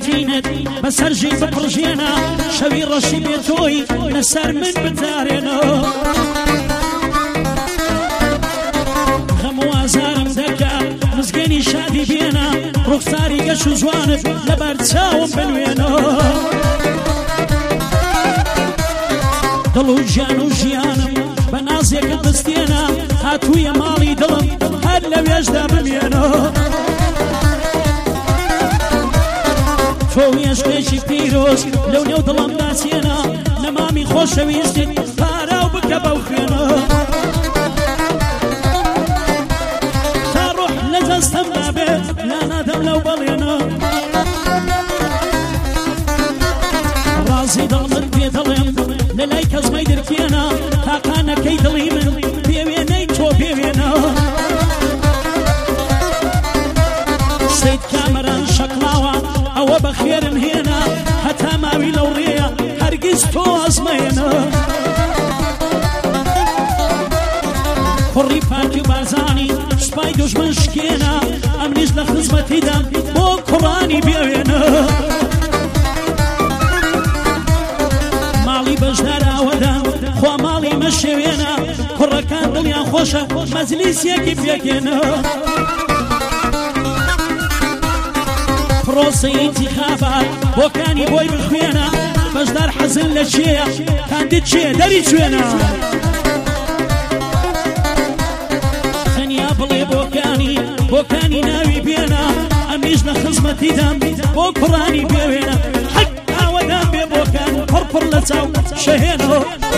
ڕوتینت بەسەرژی بپڕژێنە شەوی ڕەشی بێتۆی لەسەر من بتارێنە غەم و ئازارم دەکا مزگەنی شادی بێنە ڕوخساری گەش و جوانت لەبەر چاوم بنوێنە دڵ و ژیان و ژیانم بە نازێکت بستێنە هاتوویە ماڵی دڵم هەر لەوێشدا بمێنە تۆ عێشقێکی پیرۆز لەو نێو دڵم داچێنە نەمامی خۆشەویستت پاراو بکە بەو خوێنە تا ڕۆح لە دەستەم دابێت لا نادەم لەو بەڵێنە ڕازی دڵمت پێ دەڵێم لە لای کەسمەی دەرکێنە تاقانەکەی دڵی من پێوێنەی تۆ پێوێنە سەید کامەران شەقڵاوە ئەوە بە خێرم هێنا هەتا ماوی لەو ڕێیە هەرگیز تۆ ئەزمەێنە کوڕی پاکی و بارزانی سوپای دوژمن شکێنە ئەمنیش لە خزمەتیدام بۆ کوڕانی بێوێنە ماڵی بەشدار ئاوەدان خوا ماڵی مەشێوێنە کوڕەکان دڵیان خۆشە مەجلیسێکی پێکێنە پرۆسەی ئینتیخابات بۆکانی بۆی بخوێنە بەشدار حەزن لە چێە کاندید چێ دەری کوێنە تەنیا بڵێ بۆکانی ناوی بێنە ئەمیش لە خزمەتیدام بۆ کوڕانی بێوێنە حەق ئاوەدان بێ بۆکان پڕ لە چاو شەهێنەوە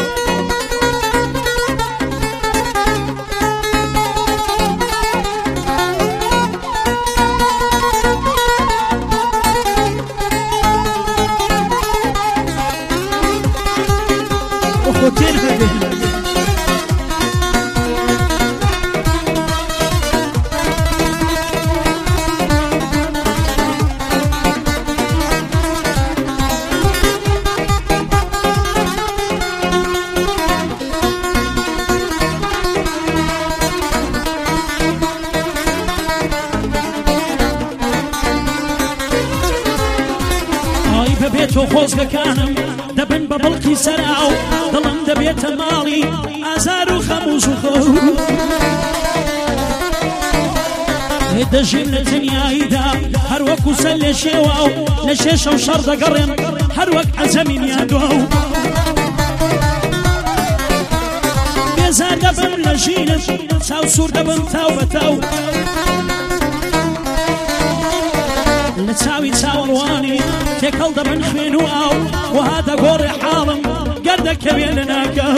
بێت و خۆزگەکانم دەبن بە بڵکی سەراو دڵم دەبێتە ماڵی ئازار و خەموز و خەو دەژیم لە دنیاییدا هەروەکو سەر لێ شێوە و لە شێشە و شەڕ دەگەڕێم هەروەک عەزەمی میادووە و بێزار دەبن لە ژینم چاو سوور دەبن تاو بە تاو لە چاوی چاوەڕوانی تێکەڵ دەبن خوێن و ئاو وها دەگۆڕێ حاڵم گەردەکەوێ لە ناکەو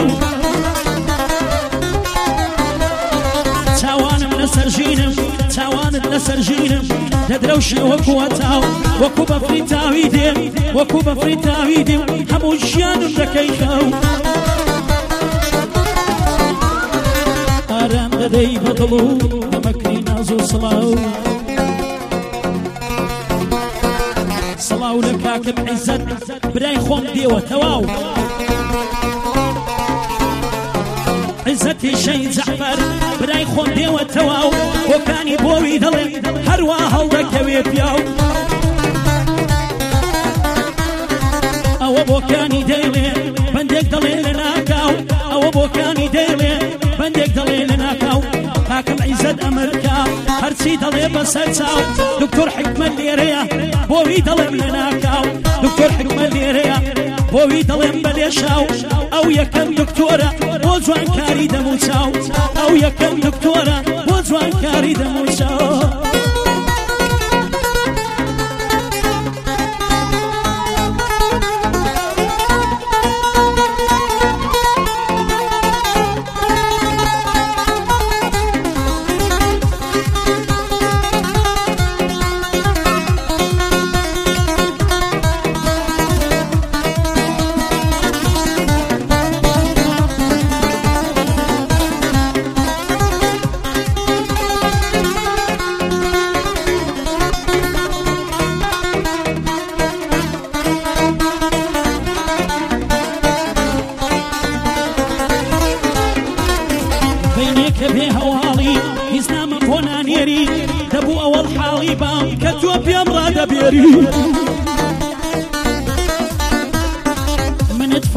چاوانم لەسەر ژینم چاوانت لەسەر ژینم دەدرەوشێ وەکووە تاو وەکو بەفری تاوی دێم وەکو بەفری تاوی دێم هەموو ژیانم دەکەی خەو ئارام دەدەی بە دڵ و دەمەکری ناز و سڵاو سڵاو لە کاکم عیزەت برای خۆم دێوە تەواو عیزەتی شەید جەعفەر برای خۆم دێوە تەواو بۆکانی بۆوی دەڵێ هەروە هەڵدەکەوێ پیاو ئەوە بۆکانی دەیڵێ بەندێک دەڵێ لە ناکاو ئەوە بۆکانی دەیڵێ بەندێک دەڵێ لە ناکاو کاکم عیزەت ئەمریکا هەرچی دەڵێ بەسەر چاو دکتۆر حکمەت لێرەیە بۆوی دەڵێم لە ناکاو دکتۆر حکمەت لێرەیە بۆوی دەڵێم بە لێشاو ئەو یەکەم دکتۆرە بۆ جوانکاری دەموچاو ئەو یەکەم دکتۆرە بۆ جوانکاری دەموچاو بينك بي هوالي إسلام بونا نيري دبو أول حالي بام كتوب يمرا دبيري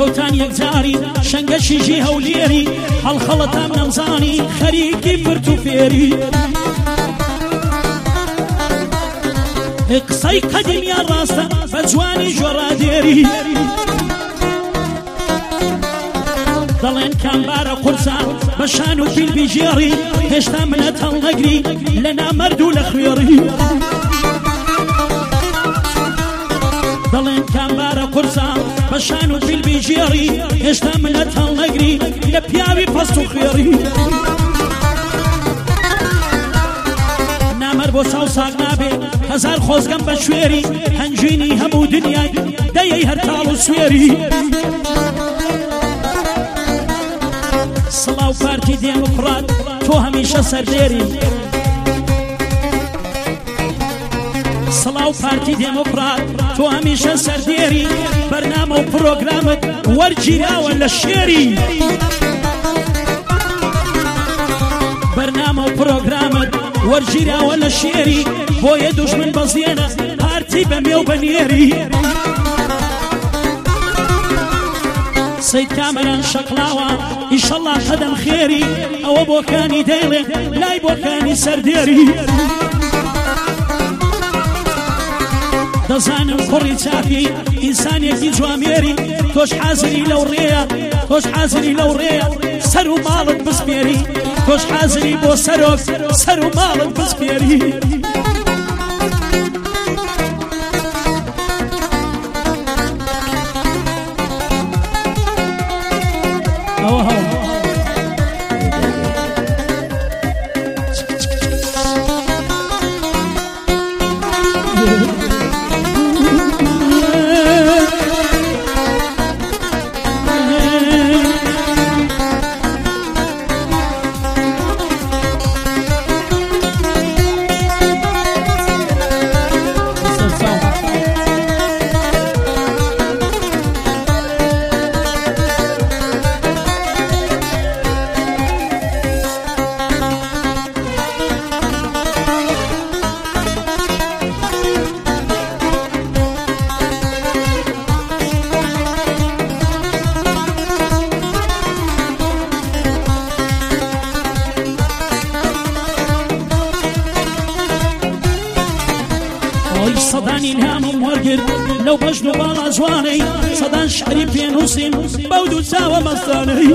فوتان یەکجاری شەنگەشیژی هەولێری هەڵخەڵەتام نەمزانی خەریکی فرت و فێری قسەی قەدیمیان ڕاستە بە جوانی ژۆڕادێری دەڵێن کامبارە قورسان بە شان و پیلبی ژێڕی هێشتا منەت هەڵنەگری لە نامەرد و لە خوێڕی دەڵێن کامبارە قورسان بە شان و پیلبی ژێڕی هێشتا منەت هەڵنەگری لە پیاوی پەست و خوێڕی نامەرد بۆ چاو ساغ نابێ هەزار خۆزگەم بە شوێری هەنجینی هەموو دنیای دەیەی هەر تاڵ و سوێری سڵاو پارتی دێموکرات تۆ هەمیشە سەردێری سڵاو پارتی دێموکرات تۆ هەمیشە سەردێری بەرنامە و پرۆگرامت وەرگیراوە لە شێری بەرنامە و پرۆگرامت وەرگیراوە لە شێری بۆیە دوژمن بەزیێنە پارتی بەمێ و بەنێری سەید کامەران شەقلاوە ئیشەڵڵا قەدەم خێری ئەوە بۆکانی دەیڵێ لای بۆکانی سەردێری دەزانم کوڕی چاکی ئینسانێکی جوامێری تۆش حازری لەو ڕێیە تۆش حازری لەو ڕێیە سەر و ماڵت بسپێری تۆش حازری بۆ سەرۆک سەر و ماڵت بسپێری سەدانی الهامم وەرگرت لەو بەژن و باڵا جوانەی سەدان شعری پێنووسین بەو دوو چاوە مەستانەی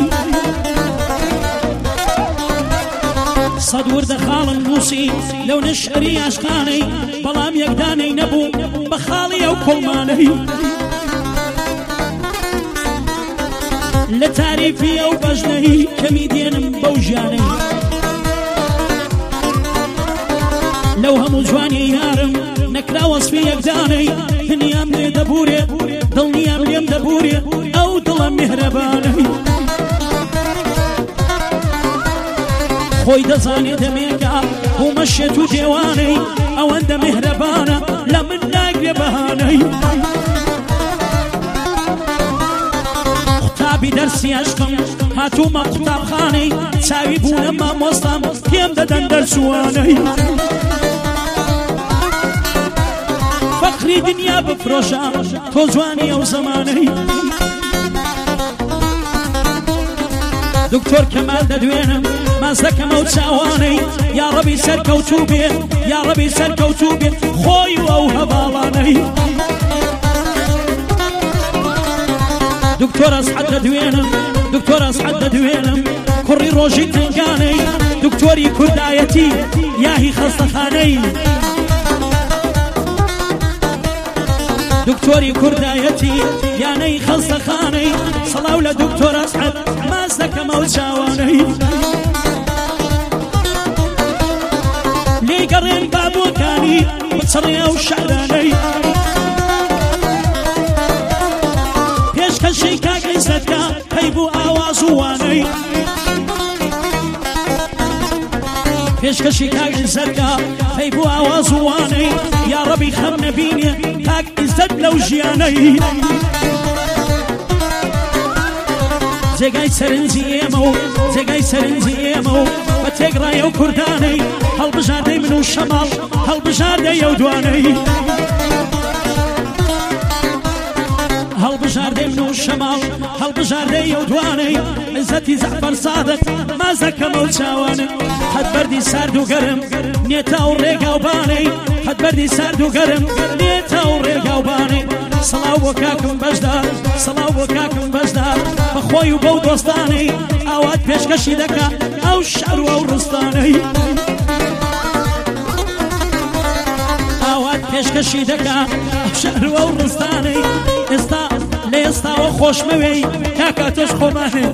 سەد وردە خاڵم نووسی لەو نەشعری عاشقانەی بەڵام یەکدانەی نەبوو بە خاڵی ئەو کوڵمانەی لە تاریفی ئەو بەژنەی کەمی دێنم بەو ژیانەی لەو هەموو جوانی یارم نەکرا وەسفی یەکدانەی دنیام لێ دەبورێ دڵنیام لێم دەبورێ ئەو دڵە میهرەبانەی خۆی دەزانێ دەمێکا بوومەشێت و دێوانەی ئەوەندە میهرەبانە لە من ناگرێ بەهانەی قوتابی دەرسی عەشقم هاتوومە قوتابخانەی چاوی بوونە مامۆستام پێم دەدەن دەرسوانەی فەقری دنیا بفرۆشە تۆ جوانی ئەو زەمانەی دکتۆر کەمال دەدوێنم ماز دەکەم ئەو چاوانەی یا ڕەبی سەرکەوتوو بێ یا ڕەبی سەرکەوتوو بێ خۆی و ئەو هەواڵانەی دکتۆر ئەسعەد دەدوێنم دکتۆر ئەسعەد دەدوێنم کوڕی ڕۆژی تنگانەی دکتۆری کوردایەتی یاهی خەستەخانەی دکتۆری کوردایەتی یانەی خەستەخانەی سەڵاو لە دکتۆر ئەسعەد ماز دەکەم ئەو چاوانەی لێی گەڕێن بابۆکانی بچڕێ ئەو شەعرانەی پێشکەشەی کاک عیزەتکە پەی بوو ئاواز و وانەی پێشکەشی کاک عیزەتکە پەی بوو ئاواز و وانەی یا ڕەبی خەم نەبینێ کاک عیزەت لەو ژیانەی جێگای سەرنجی ئێمە و جێگای سەرنجی ئێمە و بە تێگڕای ئەو کوردانەی هەڵبژاردەی من و شەماڵ هەڵبژاردەی ئەو دوانەی هەڵبژاردەی من و شەماڵ هەڵبژاردەی ئەو دوانەی عزەتی زەعفەر سادق مازەکەمە و چاوانە هەتبەردی سارد و گەرم نێتا و ڕێگا و بانەی هەتبەردی سارد و گەرم نێتا و ڕێگا و بانەی سەڵاو بۆ کاکم بەشدار سەڵاو بۆ کاکم بەشدار بەخۆی و بەو دۆستانەی ئاوات پێشکەشی دەکا ئەو شەڕ و ئەو ڕستانەی ئاوات پێشکەشی دەکا ئەو شەڕ و ئەو ڕستانەی ئێستا لە ئێستاوە خۆشمەوەی کاکا تۆش خۆمانێ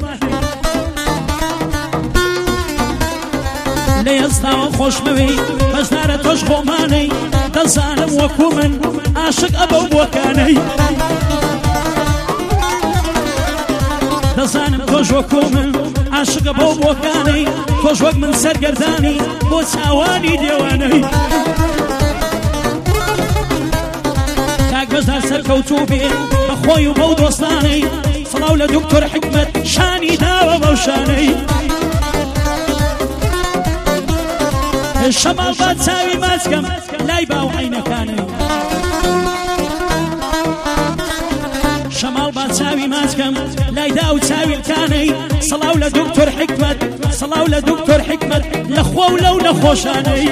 لە ئێستاوە خۆشمەوەی بەشدارە تۆش خۆمانەی دەزانم وەکو من عاشق ئەبەو بۆکانەی دەزانم تۆش وەکو من عاشق ئەبەو بۆکانەی تۆش وەک من سەرگەردانی بۆ چاوانی دێوانەی کاک بەشدار سەرکەوتوو بێ بەخۆی و بەو دۆستانەی سڵاو لە دکتۆر حکمەت شانی داوە بەو شانەی شەماڵ با چاوی ماچکەم لای باو عینەکانەی شەماڵ با چاوی ماچکەم لای دا و چاویلکانەی سڵاو لە دکتۆر حکمەت سڵاو لە دکتۆر حکمەت لە خۆ و لەو نەخۆشانەی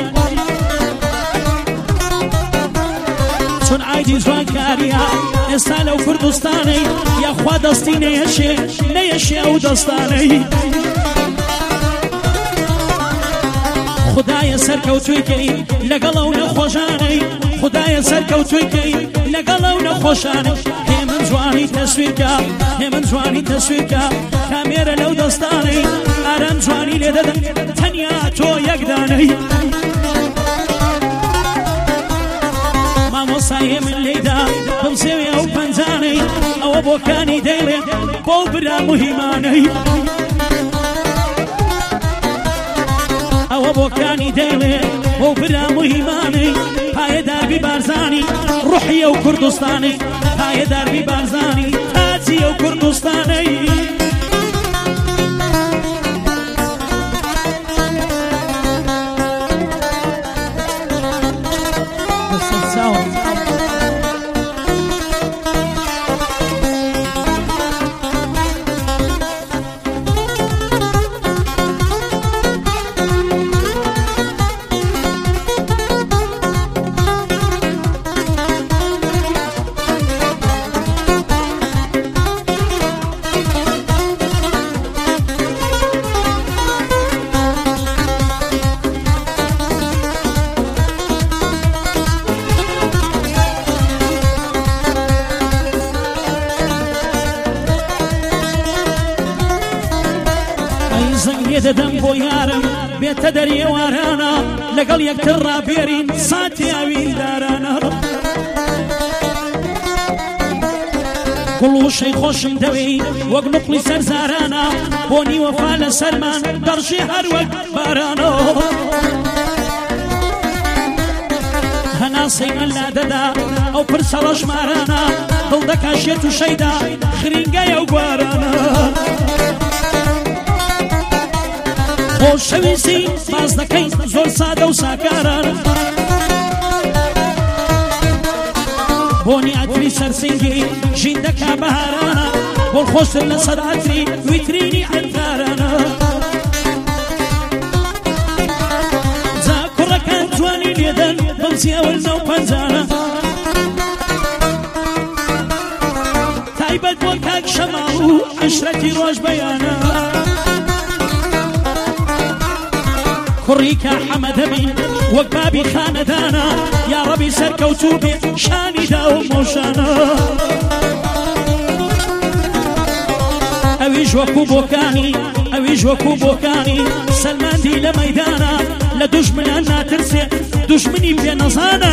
چون عایدی جوانکاریە ئێستا لەو کوردستانەی یاخوا دەستی نەیەشێ نەیەشێ ئەو دەستانەی خدایە سەرکەوتوویکەی لەگەڵ ئەو نەخۆشانەی خدایە سەرکەوتوویکەی لەگەڵ ئەو نەخۆشانەی هێ من جوانی تەسویرکە هێ من جوانی تەسویرکە کامێرە لەو دەستانەی ئارام جوانی لێ دەدەن تەنیا تۆ یەکدانەی مامۆسایێ من لێدا بمسێوێ ئەو پەنجانەی ئەوە بۆکانی دەیڵێ بۆ برا موهیمانەی ئەوە بۆکانی دەیڵێ بۆ برا موهیمانەی پایەداربی بارزانی ڕوحی ئەو کوردستانەی پایەداربی بارزانی تاجی ئەو کوردستانەی دەدەم بۆ یارم بێتە دەریێوارانە لەگەڵ یەکتر ڕابێرین ساتی ئاویندارانە گوڵوشەی خۆشم دەوێی وەک نوقلی سەرزارانە بۆنی وەفا لە سەرمان دەڕژێ هەر وەک بارانە هەناسەی من لا دەدا ئەو پرسە ڕەشمارانە دڵ دەکاشێت و شەیدا خرینگەی ئەو گوارانە خۆشەویستی باز دەکەی زۆر سادە و ساکارانە بۆنی ئەتری سەرسنگی ژین دەکا بەهارانە بۆ خۆشتر لە سەر ئەتری ویترینی عەتارانە جا کوڕەکان جوانی لێدەن بەمزی ئەوەل نەو پەنجانە تایبەت بۆ کاک شەماڵ و عشرەتی ڕۆژ بەیانە کوڕیکە حەمەدەبین وەک بابی خانەدانە یا ڕەبی سەرکەوتوو بێ شانی دا و مۆشانە ئەویش وەکوو بۆکانی ئەویش وەکوو بۆکانی سەلماندی لە مەیدانە لە دوژمنان ناترسێ دوژمنی پێ نەزانە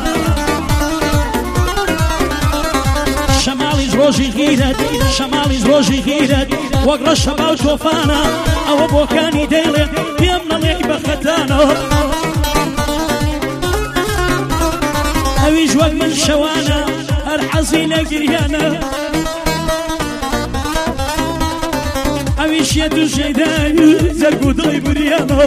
شەماڵیش ڕۆژی غیرەت شەماڵیش ڕۆژی غیرەت وەک ڕەشە باو تۆفانە ئەوە بۆکانی دەیڵێ پێم نەڵێی بەخەتانە ئەویش وەک من شەوانە هەر حەزی لە گریانە ئەویش یە دوو شەیدای زەرگ و دڵی بریانە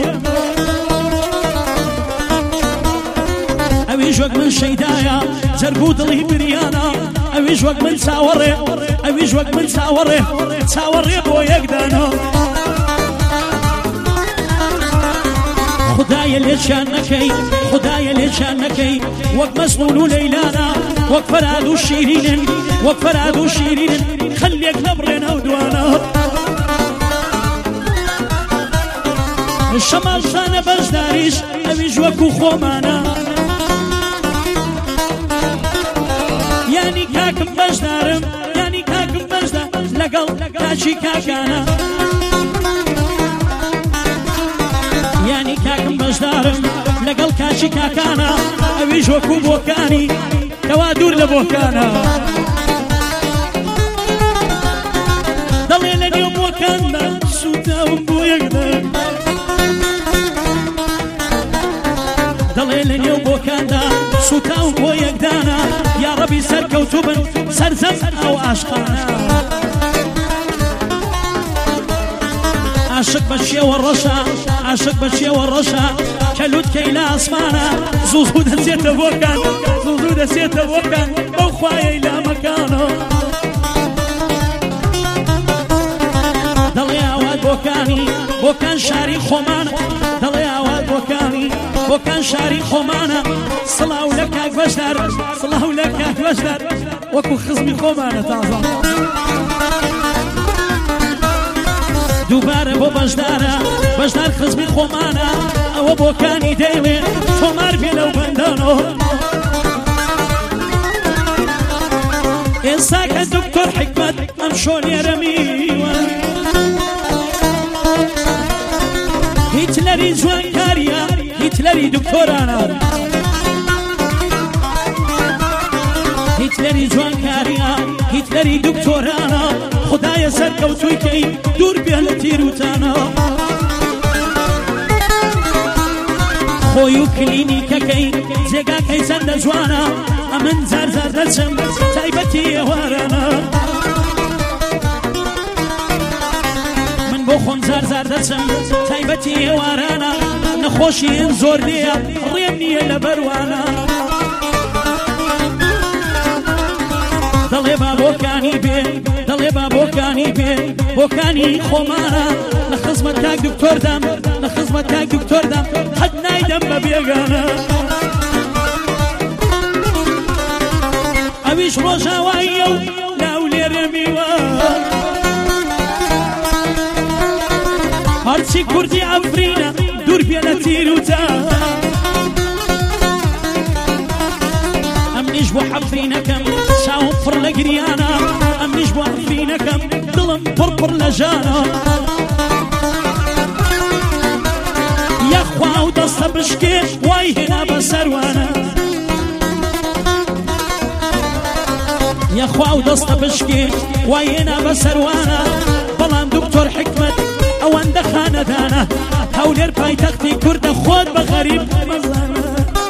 ئەویش وەک من شەیدایە زەرگ و دڵی بریانە ئەویش وەک من چاوەڕێ ئەویش وەک من چاوەڕێ بۆ یەکدانە خدایە لێچیان نەکەی خدایە لێچیان نەکەی وەک مەزمون و لەیلانا وەک فەراد و شیرینن وەک فەراد و شیرینن خەلێک نەبڕێن ئەو دوانە شەماڵشانە بەشداریش ئەویش وەکو خۆمانە یانی کاکم بەشدارم یانی کاکم بەشدار لەگەڵ کاچی کاکانە یانی کاکم بەشدارم لەگەڵ کاچی کاکانە ئەویش وەکو بۆکانی کەوا دوور لە بۆکانە دەڵێ لە نێو بۆکاندا سوتاوم بۆ یەکدان دەڵێ لە نێو بۆکاندا سوتاوم بۆ یەکدانە یا ڕەبی سەرکەوتوو بن سەرزەم ئەو عاشقانە عاشق بە چێوە ڕەشە عاشق بە چێوە ڕەشە کەلووتکەی لە ئاسمانە زوو دەچێتە بۆکان زوو دەچێتە بۆکان بەو خوایەی لامەکانە دەڵێ ئاوات بۆکانی بۆکان شاری خۆمانە دەڵێ ئاوات بۆکانی بۆکان شاری خۆمانە سڵاو لە کاک بەشدار سڵاو لە کاک بەشدار وەکو خزمی خۆمانە تازە دووبارە بۆ بەشدارە بەشدار خزمی خۆمانە ئەوە بۆکانی دەیڵێ تۆمار بێ لەو بەندانۆ ئێستا کە دکتۆر حکمەت ئەم شۆنێرە میوە هیتلەری جوانکاریە هیتلەری دکتۆرانە هیتلەری جوانکاریە هیتلەری دکتۆرانە خدایە سەرکەوتوویکەی دوور بێ لە تیروتانە خۆی و کلینیکەکەی جێگاکەی چەندە جوانە ئەمن زار زار دەچم تایبەتی ئێوارانە من بۆ خۆم زار زار دەچم تایبەتی ئێوارانە نەخۆشیین زۆر نییە ڕێم نییە لە بەروانە دەڵێ با بۆکانی بێ دەڵێ با بۆکانی بێ بۆکانی خۆمانە لە خزمەت کاک دکتۆردام لە خزمەت کاک دکتۆردام حەد نایدەم بە بێگانە ئەویش ڕۆژاواییە و لاو لێرە میوە هەرچی کوردی ئەفرینە دوور بێ لە تیروتە ئەمنیش بۆ حەفرینەکەم چاوم پڕ لە گریانە ئەمنیش بۆ حەفرینەکەم دڵم پڕ لە ژانە یەخوا و دەستە بشکێ وای هێنا بە سەروانە یەخوا و دەستە بشکێ وای هێنا بە سەروانە بەڵام دکتۆر حکمەت ئەوەندە خانەدانە هەولێر پایتەختی کوردە خۆت بە غەریب مەزانە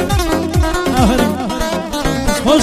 خۆش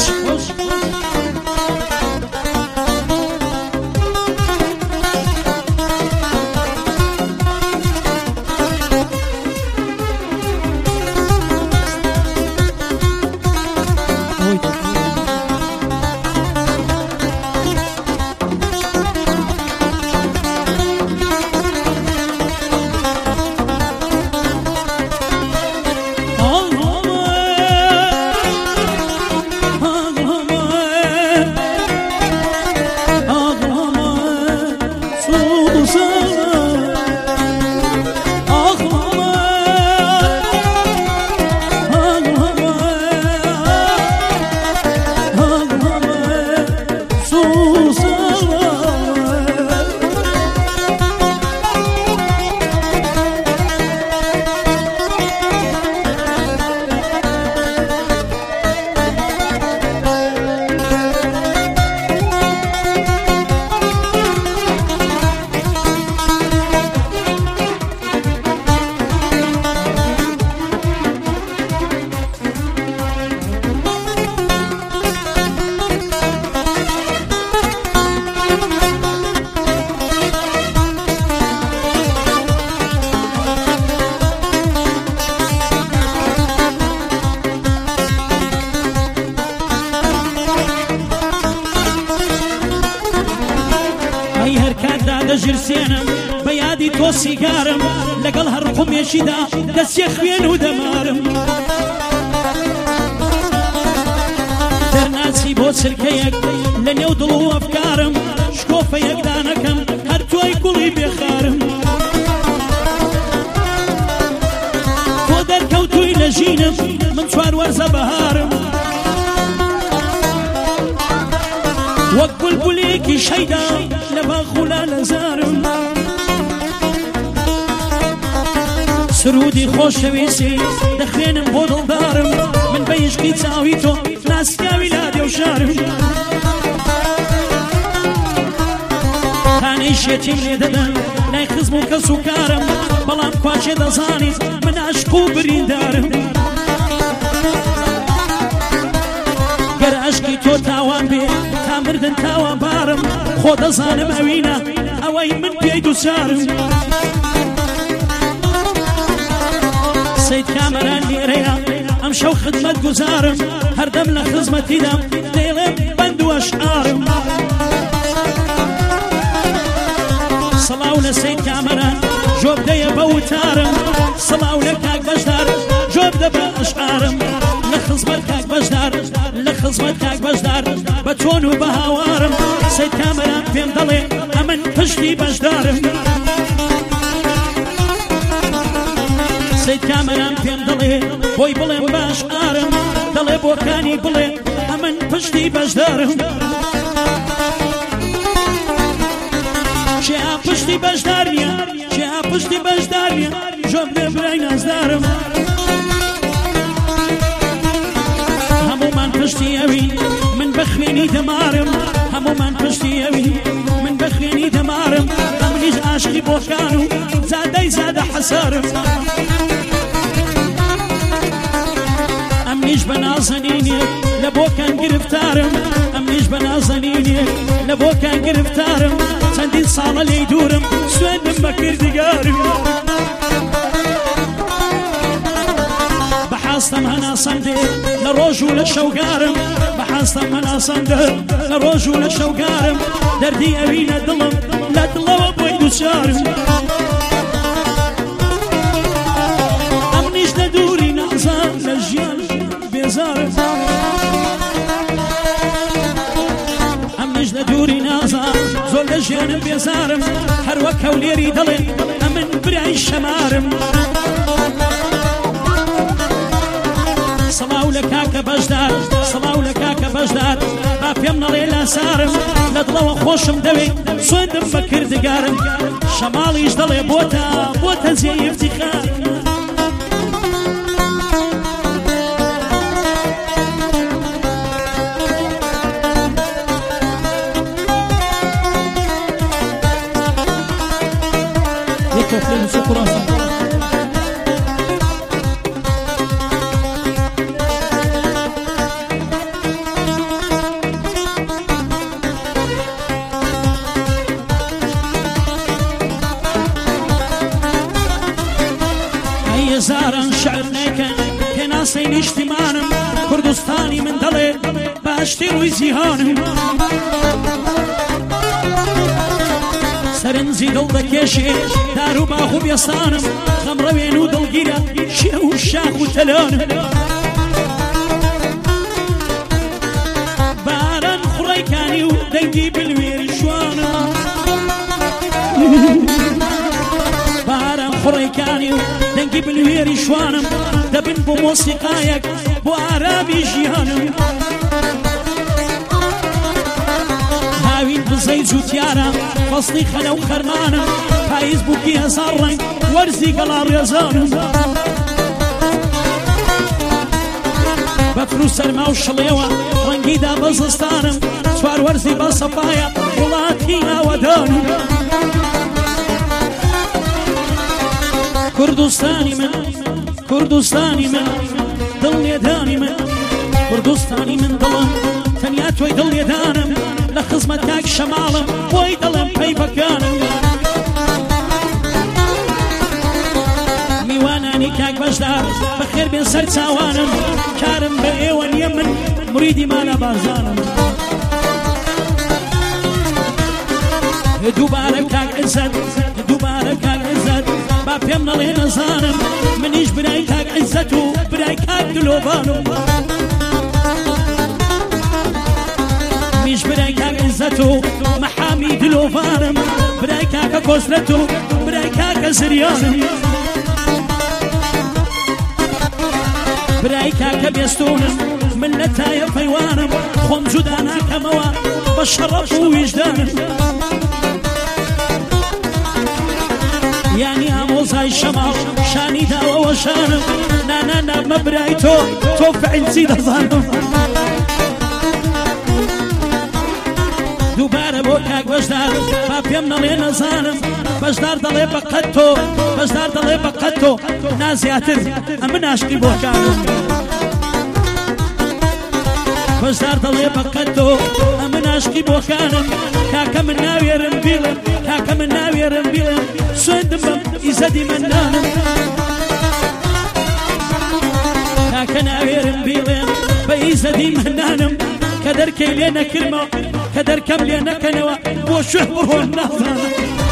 تۆ سیگارم لەگەڵ هەر قومێشیدا دەستێ خوێن و دەمارم دەرناچی بۆ چرکەیەک لە نێو دڵ و ئەفکارم شکۆفەیەک دانەکەم هەر تۆی گوڵی بێخارم تۆ دەرکەوتووی لە ژینم من چوار وەرزە بەهارم وەک بولبولێکی شەیدا لە باخ و لالەزارم سرودی خۆشەویستی دەخوێنم بۆ دڵدارم من بە عیشقی چاوی تۆ ناسکاوی لا دێوشارم تانەی شێتیم لێ دەدەن لای خزم و کەس و کارم بەڵام کوچێ دەزانیت من عاشق و بریندارم گەر عاشقی تۆ تاوان بێ تا مردن تاوان بارم خۆ دەزانم ئەوینە ئەوەی من پێی دووچارم سەید کامەران لێرەیە ئەم شەو خدمەت گوزارم هەردەم لە خزمەتیدام دەیڵێم بەند و ئەشعارم سەڵاو لە سەید کامەران جۆب دەیە بە وتارم سەڵاو لە کاک بەشدار جۆب دە بە ئەشعارم لە خزمەت کاک بەشدار لە خزمەت کاک بەشدار بە چۆن و بە هاوارم سەید کامەران پێم دەڵێ ئەمن پشتی بەشدارم سەید کامەران پێم دەڵێ بۆی بڵێم باش ئارم دەڵێ بۆکانی بڵێ ئەمن پشتی بەشدارم چیا پشتی بەشدار نییە چیا پشتی بەشدار نییە ژۆب لێ برای نازدارم هەمومان پشتی ئەوی من بە خوێنی دەمارم هەمومان پشتی ئەوی من بە خوێنی دەمارم ئەمنیش عاشقی بۆکان و زادەی زادە حەسارم ئەمنیش بە نازەنینێک لە بۆکان گرفتارم ئەمنیش بە نازەنینێک لە بۆکان گرفتارم چەندین ساڵە لێی دوورم سوێندم بە کردگارم بەحاستەم هەناسەندێ لە ڕۆژ و لە شەوگارم بەحاستەم هەناسەندە لە ڕۆژ و لە شەوگارم دەردی ئەوینە دڵم لە دڵەوە بۆی دووچارم ئەمنیش لە دووری نازان لە ژیان بێزارم ئەمنیش لە دووری نازان زۆر لە ژیانم بێزارم هەروەک هەولێری دەڵێ ئەمن برای شەمارم سەڵاو لە کاکە بەشدار سەڵاو لە کاکە بەشدار با پێم نەڵێ لاسارم لە دڵەوە خۆشم دەوێ سوێندم بە کردگارم شەماڵیش دەڵێ بۆتە جێی ئیفتیخار يكفلن سكراسا أي زارن شعر نيكن كناسين اجتماعن كردستاني من دلي باشتر وزيهانم سەرنجی دڵ دەکێشێ دار و باخ و بێسانم خەمڕەوێن و دڵگیرە شێو و شاخ و تەلانم باران خوڕەیکانی و دەنگی بلوێری شوانم باران خوڕەیکانی و دەنگی بلوێری شوانم دەبن بۆ مۆسیقایەک بۆ ئارابی ژیانم هاوین بزەی جوتیارە فەسڵی خەلە و خەرمانم پاییز بووکی هەزار ڕەنگ وەرزی گەڵا ڕێزانم بەفر و سەرما و شڵێوە ڕەنگیدا بە زستانم چوار وەرزی بە سەپایە وڵاتی ئاوەدانم کوردستانی من کوردستانی من دڵێدانی من کوردستانی من دڵم تەنیا تۆی دڵێدانم لە خزمەت کاک شەماڵم بۆی دڵم پەی بەکانم میوانانی کاک بەشدار بەخێر بێن سەر چاوانم کارم بە ئێوە نییە من مریدی مانە بازانم دووبارە کاک عزت دووبارە کاک با پێم نەڵێ نەزانم منیش برای کاک عیزەت و برای کاک دلۆڤانم میش برای کاک عیزەت و مەحامی دلۆڤانم برای کاکە کۆسرەت و برای کاکە زریانم برای کاکە بێستونم من لە تایە پەیوانم خۆم جودا ناکەمەوە بە شەڕەف و ویژدانم یانی ئامۆزای شەماڵ شانی داوەوە شانم نانا نامە برای تۆ فعیلچی دەزانم دووبارە بۆ کاک بەشدار با پێم نەڵێ نەزانم بەشدار دەڵێ بەقەت تۆ بەشدار دەڵێ بەقەت تۆ نازیاتر ئەمە ناشقی بۆ کارم بەشدار دەڵێ بەقەت تۆ ئەمە ناشقی بۆ کارم کاکە من ناوێرم بیڵم کاکە من ناوێرم بیڵم سوێندم بەم ئیزەدی مەندانم کاکە ناوێرم بیڵێم بە ئیزەدی مەندانم کە دەرکەی لێ نەکردمەوە کە دەرکەم لێ نەکەنەوە بۆ شوێ بڕۆن نازانم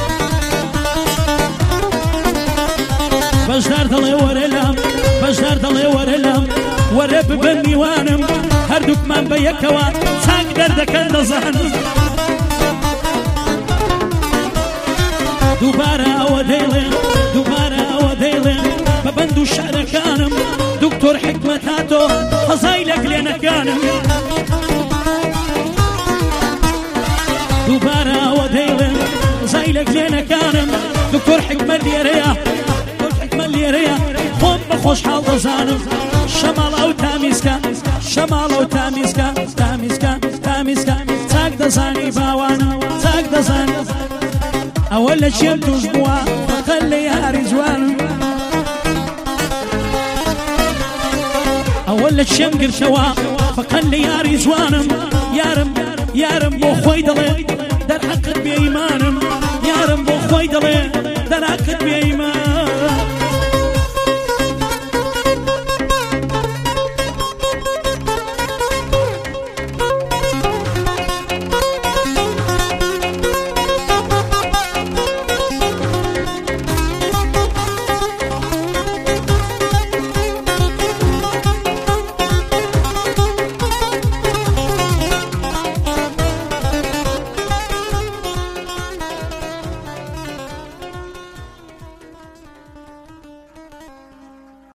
بەشدار دەڵێ وەرە لام بەشدار دەڵێ وەرە لام وەرە ببەن میوانم هەردووکمان بە یەکەوە چاک دەردەکەن دەزانم دووبارە ئەوە دەیڵێن دووبارە ئەوە دەیڵێن بە بەند و شعرەکانم دکتۆر حکمەت هاتۆ هەزای لە کلێنەکانم دووبارە ئەوە دەیڵێن هەزای لە کلێنەکانم دکتۆر حکمەت لێرەیە لێرەیە خۆم بە خۆشحاڵ دەزانم شەماڵە و تامیزکە شەماڵە و تامیزکە تامیزکە تامیزکە چاک دەزانی باوانم چاک دەزانی ئەوە لە چێم توش بووە فەقەت لە یاری جوانم ئەوە لە چێم گرتەوە فەقەت لە یاری جوانم یارم بۆ خۆی دەڵێ